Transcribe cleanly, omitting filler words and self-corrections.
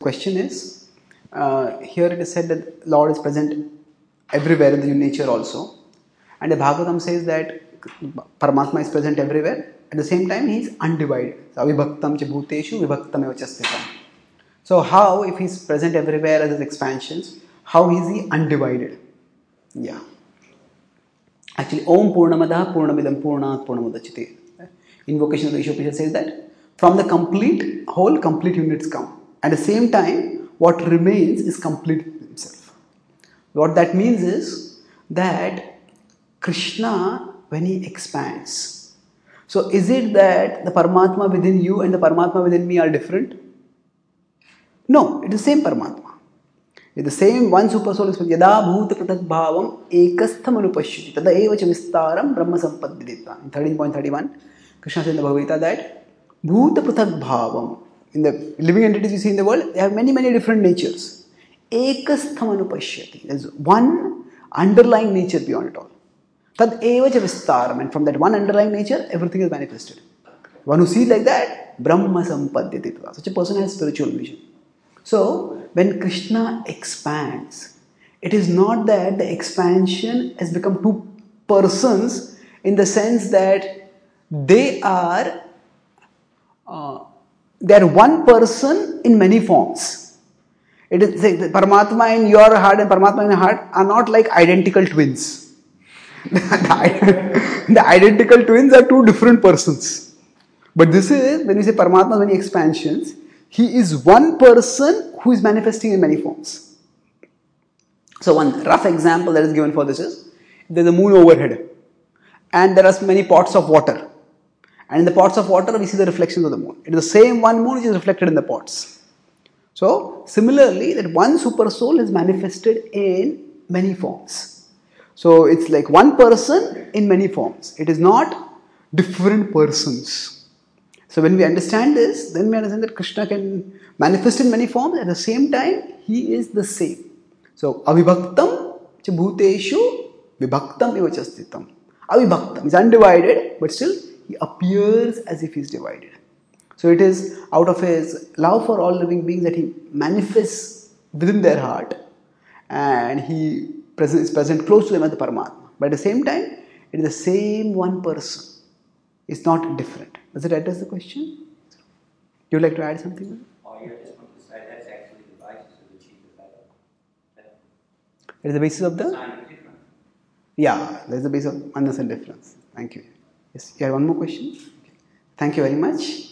question is, here it is said that Lord is present everywhere in the nature also. And the Bhagavatam says that Paramatma is present everywhere. At the same time, he is undivided. So, avibhaktam cha bhuteshu vibhaktam eva cha sthitam. So, how, if he is present everywhere as his expansions, how is he undivided? Yeah. Actually, Om Purnamadaha Purnamidam Purnat Purnamudachyate. Invocation of the Ishopisha says that from the complete whole, complete units come. At the same time, what remains is complete himself. What that means is that Krishna, when he expands, so is it that the Paramatma within you and the Paramatma within me are different? No, it is the same Paramatma. It is the same one super soul. Yada bhuta pratak bhavam ekastham anupashyati tada eva cha vistaram brahma sampadvidita. In 13.31, Krishna says in the Bhagavad Gita that bhuta pratak bhavam, in the living entities you see in the world, they have many, many different natures. Ekastham anupashyati. There is one underlying nature beyond it all. Tad eva cha vistaram. And from that one underlying nature, everything is manifested. One who sees like that, brahma sampadvidita. Such a person has spiritual vision. So, when Krishna expands, it is not that the expansion has become two persons in the sense that they are one person in many forms. It is the Paramatma in your heart and Paramatma in your heart are not like identical twins. The identical twins are two different persons. But this is, when we say Paramatma, many expansions, he is one person who is manifesting in many forms. So one rough example that is given for this is, there is a moon overhead and there are many pots of water. And in the pots of water we see the reflections of the moon. It is the same one moon which is reflected in the pots. So similarly, that one super soul is manifested in many forms. So it's like one person in many forms. It is not different persons. So when we understand this, then we understand that Krishna can manifest in many forms. At the same time, he is the same. So avibhaktam cha bhuteshu vibhaktam eva cha sthitam. Avibhaktam is undivided, but still he appears as if he is divided. So it is out of his love for all living beings that he manifests within their heart, and he is present close to them as the Paramatma. But at the same time, it is the same one person. It's not different. Does it address the question? You would like to add something? Oh, yeah, I just want to say that's actually the basis of the Chitta. It is the basis of the? Sign of difference. Yeah, that is the basis of oneness and difference. Thank you. Yes, you have one more question? Okay. Thank you very much.